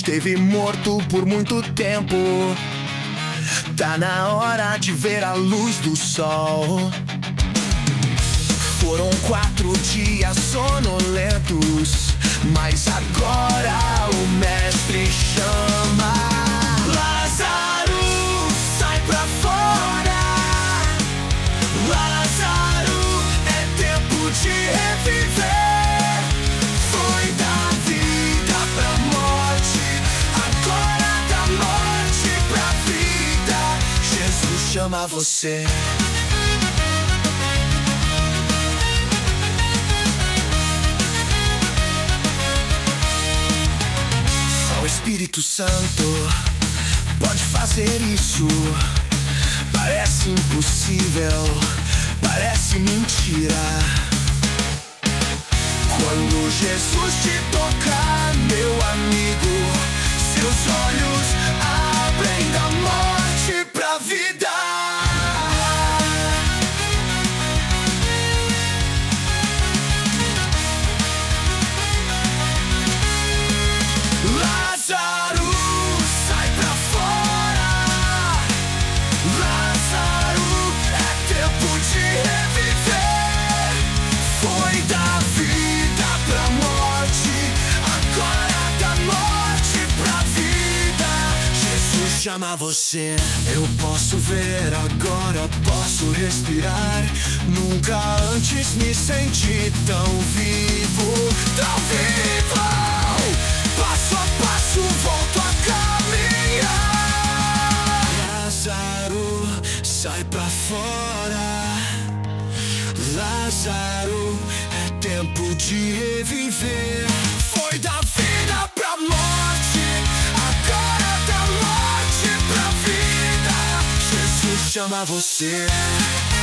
esteve morto por muito tempo. Tá na hora de ver a luz do sol. Foram 4 dias sonolentos, mas agora o mestre chama. Lázaro, sai pra fora. Lázaro, é tempo de reviver. Foi da vida pra morte, agora da morte pra vida. Jesus chama você. O Espírito Santo pode fazer isso. Parece impossível, parece mentira. Quando Jesus te tocar, meu amigo, seus olhos abrem da morte pra vida. Lázaro, sai pra fora. Lázaro, é tempo de reviver. Foi da vida pra morte, agora da morte pra vida. Jesus chama você. Eu posso ver agora, posso respirar. Nunca antes me senti tão vivo, tão vivo. Passo a passo volto a caminhar. Lázaro, sai pra fora. Lázaro, é tempo de reviver. Foi da vida pra morte, agora da morte pra vida. Jesus chama você.